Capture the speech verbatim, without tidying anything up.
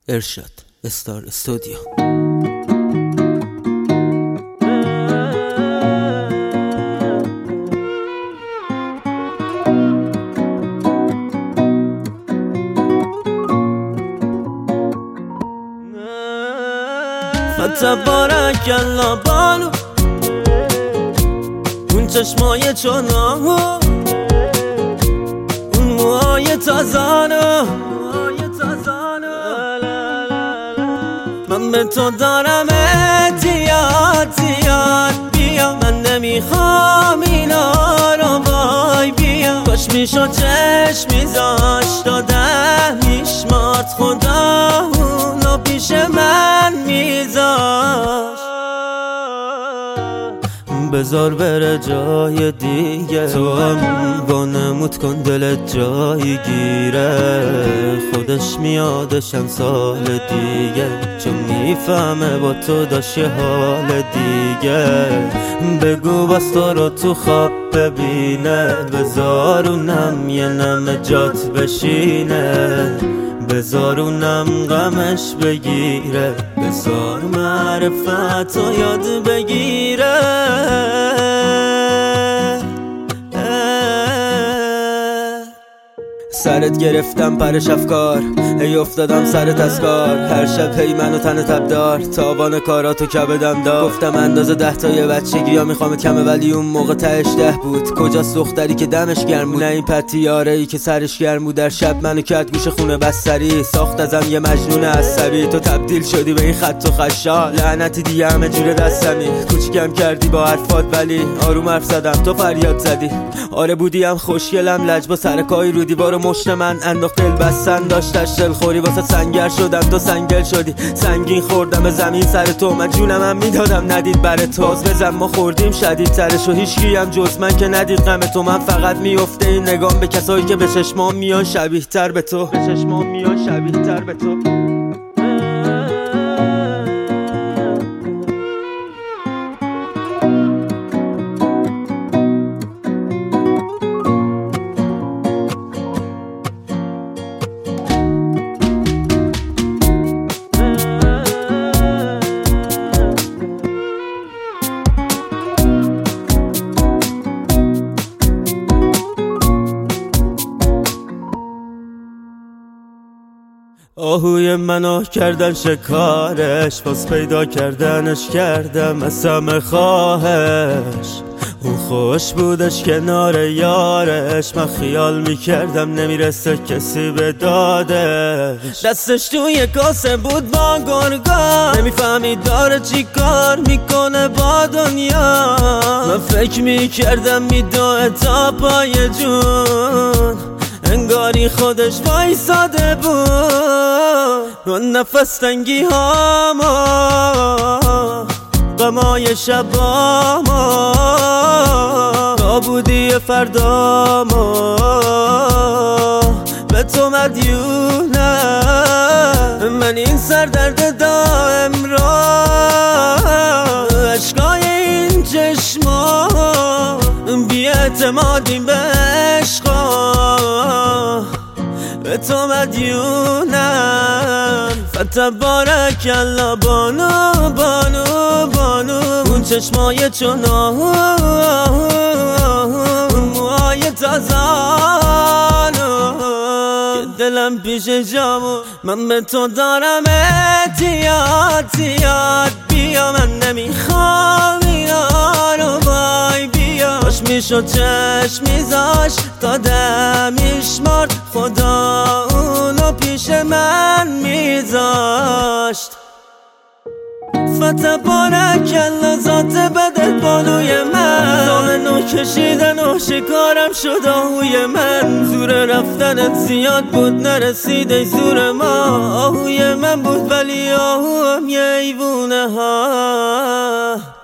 ارشاد استار استودیو. فتبارک الله بانو اون چشمای چونامو، اون موهای تازانو، من به تو دارم اتیاد زیاد. بیا من نمیخوام اینا رو، وای بیا کاش میشد چشم میذاشت آده میشمارد خدا اونو پیش من میذاشت. بذار بره جای دیگه، تو هم وانمود کن دلت جایی گیره، خودش میادشم سال دیگه، چون میفهمه با تو داشت یه حال دیگه. بگو بس تو رو تو خواب ببینه، بذار اونم یه نم جات بشینه، بذار اونم غمش بگیره، بذار معرفت رو یاد بگیره. سرت گرفتم پرش افکار، هی افتادم سرت از کار، هر شب هی منو تن تبدار، تاوان کاراتو کبدم دار. گفتم اندازه ده تا یه بچگی یا میخوامت کمه، ولی اون موقع تهش ده بود. کجاست دختری که دمش گرم بود، نه این پتیاره ای که سرش گرم بود. در شب منو کرد گوش خونه بستری، ساخت ازم یه مجنون عصبی. تو تبدیل شدی به این خط و خشال، لعنتی دیگه همه جور دستمی. کوچیکم کردی با حرفات ولی آروم حرف زدم، تو فریاد زدی. آره بودیم خوشگلم، لج با سرکای رو دیوار مشت من انداخت دل بستن، داشتش دلخوری واسه سنگر شدم، تو سنگل شدی. سنگین خوردم به زمین سر تو، من جونم هم میدادم ندید بر تو. باز بزن ما خوردیم شدید ترش و هیچکی هم جز من که ندید غم تو. من فقط میفته این نگام به کسایی که به چشمام میان شبیه تر به تو، به چشمام میان شبیه تر به تو. آهوی منو کردن شکارش، باز پیدا کردنش کردم از همه خواهش. اون خوش بودش کنار یارش، من خیال میکردم نمیرسه کسی به دادش. دستش توی کاسه بود با گرگا، نمیفهمید داره چی کار میکنه با دنیا. من فکر میکردم میدوه تا پای جون، انگاری خودش وایساده بود. اون نفس تنگی هاما، غمای شباما، تا بودی فرداما، به تو مدیونم. من این سردرد دائم را، عشقای این چشما، بی اعتمادی به عشقا، به تو مدیونم. فتبارک الله بانو بانو بانو، اون چشمای چونامو، اون موهای تازانو، که دلم پیش جامو. من به تو دارم اتیاد زیاد. بیا من نمیخوام اینا رو، وای بیا کاش میشد چشم میذاشت تا ده میشمارد خدا اونو پیش من میذاشت. فتبارک الله ذات بدت بالوی من، دامنو کشیدن و شکارم شد آهوی من. زور رفتنت زیاد بود نرسید ای زور ما، آهوی من بود ولی آهو هم یه ایوونه ها.